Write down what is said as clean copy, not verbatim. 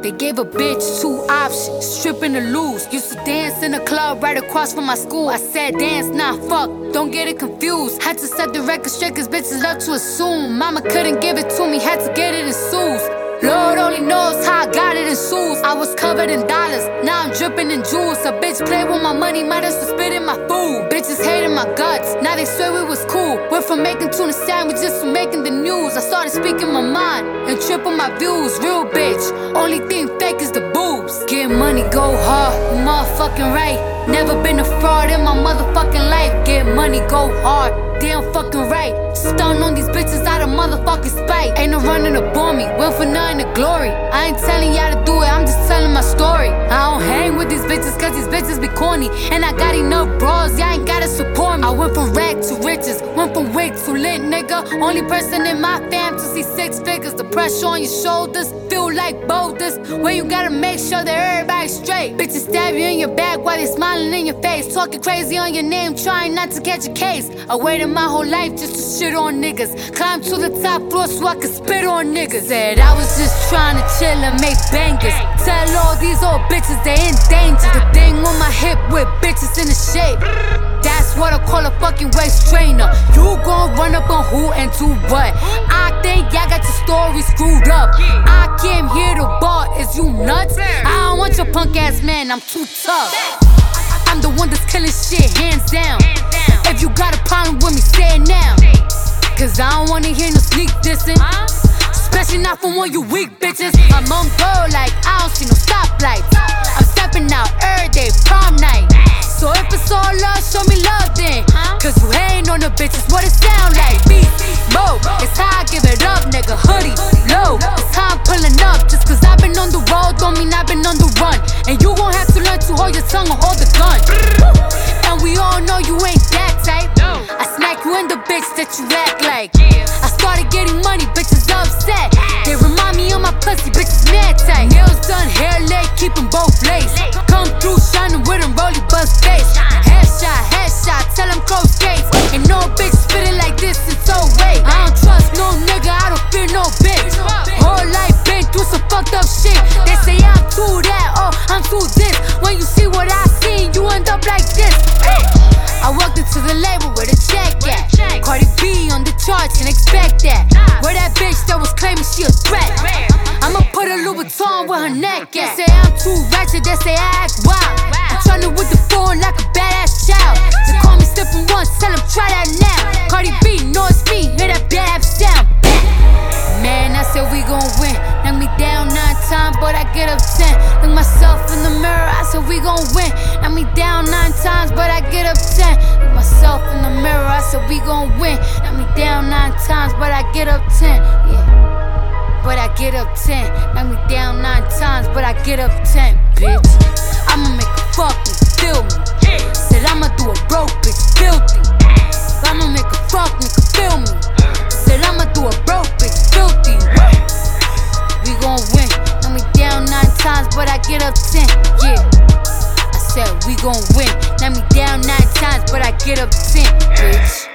They gave a bitch 2 options, stripping or lose. Used to dance in a club right across from my school. I said dance, nah, fuck, don't get it confused. Had to set the record straight cause bitches love to assume. Mama couldn't give it to me, had to get it in shoes. Lord only knows how I got it in shoes. I was covered in dollars, now I'm dripping in jewels. A bitch played with my money, might as well spit in my food. Bitches hated my guts, now they swear it was cool. Went from making tuna sandwiches to making the news. I started speaking my mind and triple my views. Real bitch, only thing fake is the boobs. Get money, go hard, you motherfucking right. Never been a fraud in my motherfucking life. Get money, go hard, damn fucking right. Stun on these bitches out of motherfucking spite. Ain't no running up on me, went for nothing to glory. I ain't telling y'all to do it, I'm just telling my story. I don't hang with these bitches cause these bitches be corny. And I got enough bras, y'all ain't gotta support me. I went from rag to riches, went from wig to lit, nigga. Only person in my fam to see 6 figures. The pressure on your shoulders feel like boulders, when you gotta make sure that everybody's straight. Bitches stab you in your back while they smiling in your face, talking crazy on your name, trying not to catch a case. I waited my whole life just to shit on niggas. Climbed to the top floor so I could spit on niggas. Said I was just trying to chill and make bangers. Tell all these old bitches they in danger. The thing on my hip with bitches in the shape, that's what I call a fucking waist trainer. You gon' run up on who and do what? I think y'all got your story screwed up. I came here to bar, is you nuts? I don't want your punk ass man, I'm too tough. I'm the one that's killing shit, hands down. If you got a problem with me, say it now. Cause I don't wanna hear no sneak dissing, especially not from one you weak bitches. I'm on go like I don't see no stoplights. I'm stepping out every day, prom night. So if it's all love, show me love then. Cause you hating on the bitches, what it sound like? Beat, mo, it's how I give it up, nigga. Hoodie, low, it's how I'm pulling up. Just cause I've been on the road, don't mean I've been on the run. And you gon' have to learn to hold your tongue or hold the gun. And we all know you ain't that type. I smack you in the bitch that you act like. I started getting money, bitches upset. They remind me of my pussy, bitches mad tight. Nails done, hair laid, keep them both laced. Come through shining with them rolly bust face. Headshot, tell them close gates. Ain't no bitch spitting like this, it's so wait. I don't trust no nigga, I don't fear no bitch. Whole life been through some fucked up shit. They say I'm too that, oh, I'm too this. When you see what I seen, you end up like this. I walked into the label where the check at. Cardi B on the charts and expect that. Where that bitch that was claiming she a threat, I'ma put a Louboutin with her neck at. They say I'm too ratchet, they say I act wild. I'm tryna with the phone like a badass child. They call me slipping once, tell them try that now. Cardi B, know it's me, hear that bad sound. Man, I said we gon' win. Knock me down 9 times, but I get up 10. Look myself in the mirror, I said we gon' win. Knock me down 9 times, but I get up 10. Look myself in the mirror, I said we gon' win. Knock me down 9 times, but I get up 10. Yeah, but I get up 10. Knock me down 9 times, but I get up 10, bitch. I'ma make a fuck me, feel me. Said I'ma do a broke bitch filthy. I'ma make a fuck me, feel me. Said I'ma do a broke bitch filthy. We gon' win. Knock me down 9 times, but I get up 10. Yeah, I said we gon' win. Knock me down 9 times, but I get up 10, bitch.